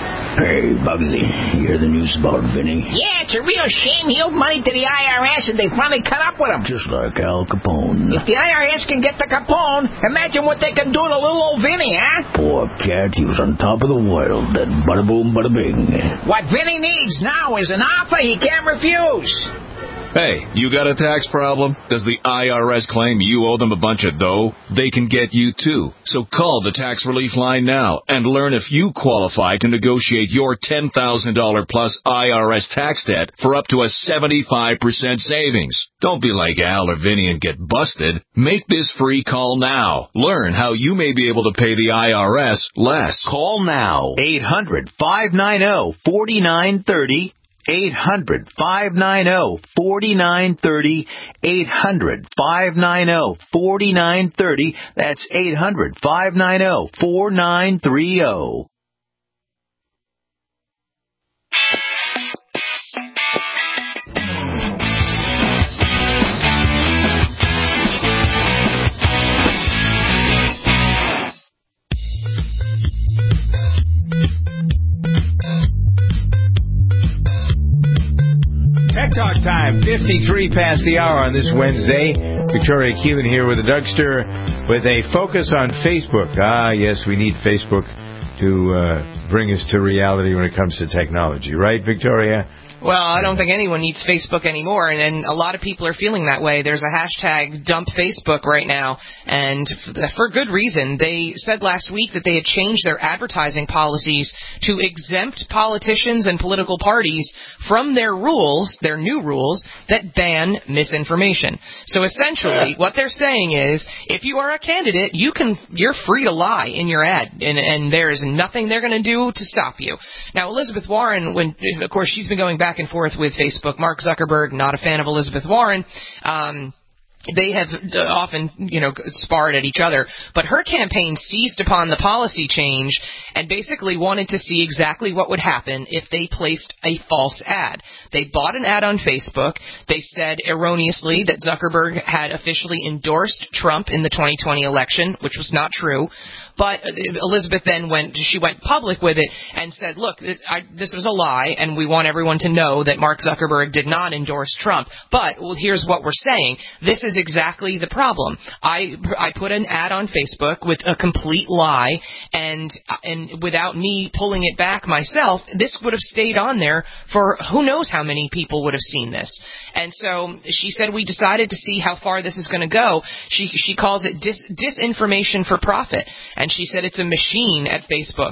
Hey, Bugsy, you hear the news about Vinny? Yeah, it's a real shame he owed money to the I R S and they finally cut up with him. Just like Al Capone. If the I R S can get the Capone, imagine what they can do to little old Vinny, huh? Poor cat, he was on top of the world. That bada boom, bada bing. What Vinny needs now is an offer he can't refuse. Hey, you got a tax problem? Does the I R S claim you owe them a bunch of dough? They can get you too. So call the tax relief line now and learn if you qualify to negotiate your ten thousand dollars plus I R S tax debt for up to a seventy-five percent savings. Don't be like Al or Vinny and get busted. Make this free call now. Learn how you may be able to pay the I R S less. Call now. eight hundred, five nine zero, four nine three zero. eight hundred, five nine zero, four nine three zero. eight hundred, five nine zero, four nine three zero. That's eight hundred, five nine zero, four nine three zero. Tech Talk time, fifty-three past the hour on this Wednesday. Victoria Keelan here with the Dougster with a focus on Facebook. Ah, yes, we need Facebook to uh, bring us to reality when it comes to technology. Right, Victoria? Well, I don't think anyone needs Facebook anymore, and, and a lot of people are feeling that way. There's a hashtag dump Facebook right now, and f- for good reason. They said last week that they had changed their advertising policies to exempt politicians and political parties from their rules, their new rules, that ban misinformation. So essentially, what they're saying is, if you are a candidate, you can, you're free to lie in your ad, and, and there is nothing they're going to do to stop you. Now, Elizabeth Warren, when, of course, she's been going back and forth with Facebook. Mark Zuckerberg, not a fan of Elizabeth Warren. Um, They have often, you know, sparred at each other, but her campaign seized upon the policy change and basically wanted to see exactly what would happen if they placed a false ad. They bought an ad on Facebook. They said erroneously that Zuckerberg had officially endorsed Trump in the twenty twenty election, which was not true. But Elizabeth then went, she went public with it and said, look, this, I, this was a lie, and we want everyone to know that Mark Zuckerberg did not endorse Trump. But, well, here's what we're saying. This is exactly the problem. I, I put an ad on Facebook with a complete lie, and, and without me pulling it back myself, this would have stayed on there for who knows how many people would have seen this. And so she said we decided to see how far this is going to go. She, she calls it dis, disinformation for profit. And she said it's a machine at Facebook.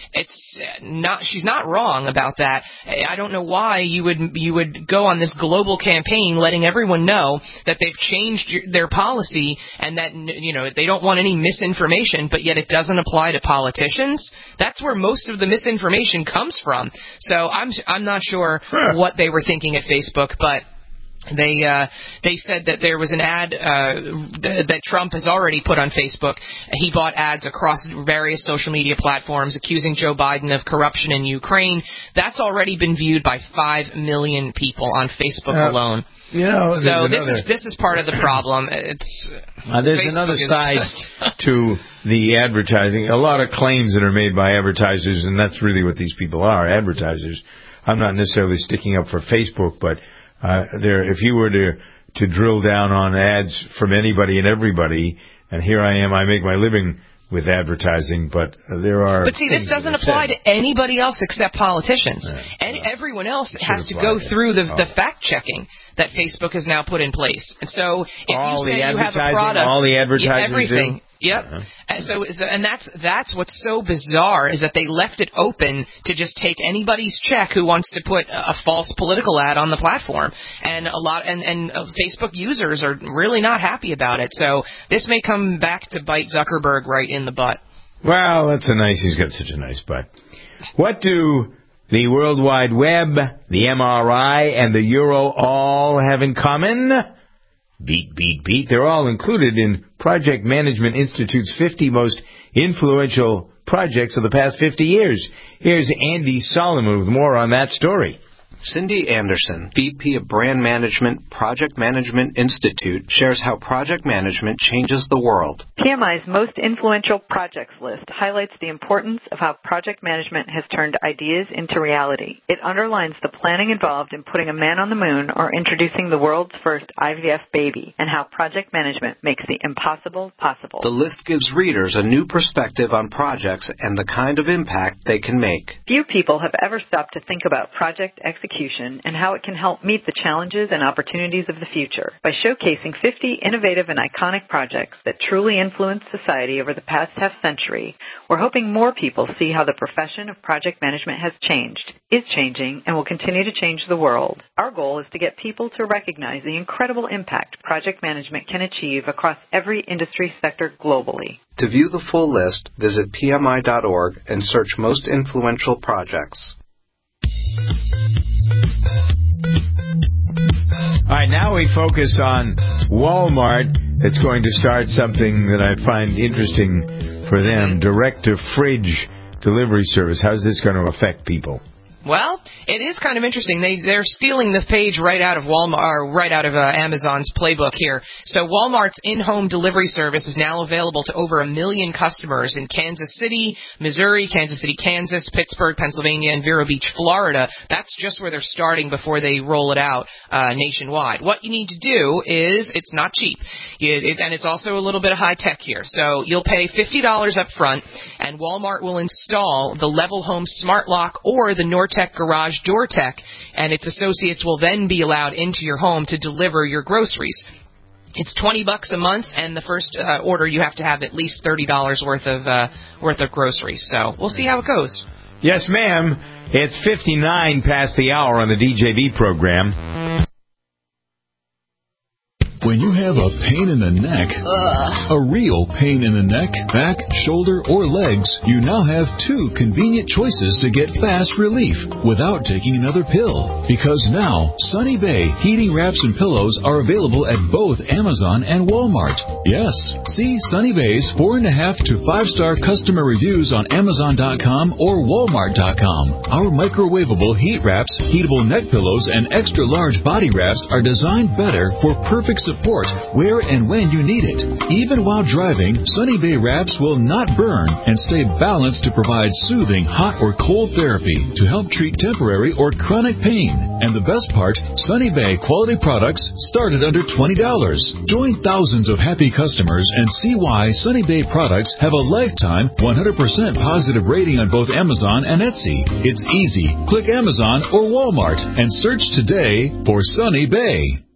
it's not. She's not wrong about that. I don't know why you would you would go on this global campaign letting everyone know that they've changed their policy and that, you know, they don't want any misinformation, but yet it doesn't apply to politicians. That's where most of the misinformation comes from. So I'm I'm not sure what they were thinking at Facebook, but They uh, they said that there was an ad uh, th- that Trump has already put on Facebook. He bought ads across various social media platforms accusing Joe Biden of corruption in Ukraine. That's already been viewed by five million people on Facebook uh, alone. You know, so this another, is this is part of the problem. It's uh, there's Facebook another is, side to the advertising. A lot of claims that are made by advertisers, and that's really what these people are, advertisers. I'm not necessarily sticking up for Facebook, but Uh, there, if you were to to drill down on ads from anybody and everybody, and here I am, I make my living with advertising, but uh, there are. But see, this doesn't apply to anybody else except politicians. Yeah, and uh, everyone else has to go through the oh. the fact checking that Facebook has now put in place. And so, if all you say the you have a product, all the advertising, everything. Do? Yep. Uh-huh. And so, and that's that's what's so bizarre is that they left it open to just take anybody's check who wants to put a false political ad on the platform, and a lot and and Facebook users are really not happy about it. So this may come back to bite Zuckerberg right in the butt. Well, that's a nice. He's got such a nice butt. What do the World Wide Web, the M R I, and the Euro all have in common? Beat, beat, beat. They're all included in Project Management Institute's fifty most influential projects of the past fifty years. Here's Andy Solomon with more on that story. Cindy Anderson, V P of Brand Management, Project Management Institute, shares how project management changes the world. P M I's most influential projects list highlights the importance of how project management has turned ideas into reality. It underlines the planning involved in putting a man on the moon or introducing the world's first I V F baby, and how project management makes the impossible possible. The list gives readers a new perspective on projects and the kind of impact they can make. Few people have ever stopped to think about project execution and how it can help meet the challenges and opportunities of the future. By showcasing fifty innovative and iconic projects that truly influenced society over the past half century, we're hoping more people see how the profession of project management has changed, is changing, and will continue to change the world. Our goal is to get people to recognize the incredible impact project management can achieve across every industry sector globally. To view the full list, visit P M I dot org and search Most Influential Projects. All right, now we focus on Walmart. That's going to start something that I find interesting for them, direct-to-fridge delivery service. How's this going to affect people? Well, it is kind of interesting. They they're stealing the page right out of Walmart, or right out of uh, Amazon's playbook here. So Walmart's in-home delivery service is now available to over a million customers in Kansas City, Missouri, Kansas City, Kansas, Pittsburgh, Pennsylvania, and Vero Beach, Florida. That's just where they're starting before they roll it out uh, nationwide. What you need to do is, it's not cheap, it, it, and it's also a little bit of high tech here. So you'll pay fifty dollars up front, and Walmart will install the Level Home Smart Lock or the Nortec Garage Door Tech, and its associates will then be allowed into your home to deliver your groceries. It's twenty bucks a month, and the first uh, order you have to have at least thirty dollars worth of uh, worth of groceries. So we'll see how it goes. Yes, ma'am. It's fifty-nine past the hour on the D J V program. When you have a pain in the neck, Ugh. a real pain in the neck, back, shoulder, or legs, you now have two convenient choices to get fast relief without taking another pill. Because now, Sunny Bay heating wraps and pillows are available at both Amazon and Walmart. Yes, see Sunny Bay's four and a half to five star customer reviews on Amazon dot com or Walmart dot com. Our microwavable heat wraps, heatable neck pillows, and extra large body wraps are designed better for perfect support where and when you need it. Even while driving, Sunny Bay wraps will not burn and stay balanced to provide soothing hot or cold therapy to help treat temporary or chronic pain. And the best part, Sunny Bay quality products start at under twenty dollars. Join thousands of happy customers and see why Sunny Bay products have a lifetime one hundred percent positive rating on both Amazon and Etsy. It's easy. Click Amazon or Walmart and search today for Sunny Bay.